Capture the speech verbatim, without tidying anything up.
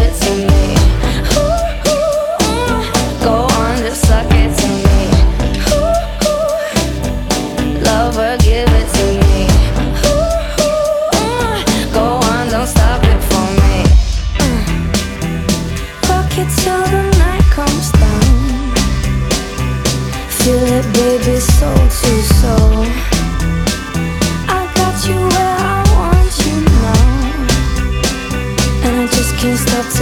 it to me. Ooh, ooh, ooh. Go on, just suck it to me. Ooh, ooh. Lover, give it to me. Ooh, ooh, ooh. Go on, don't stop it for me. uh. Rock it till the night comes down. Feel it, baby, soul to soul. I got you where I want you now, and I just can't stop till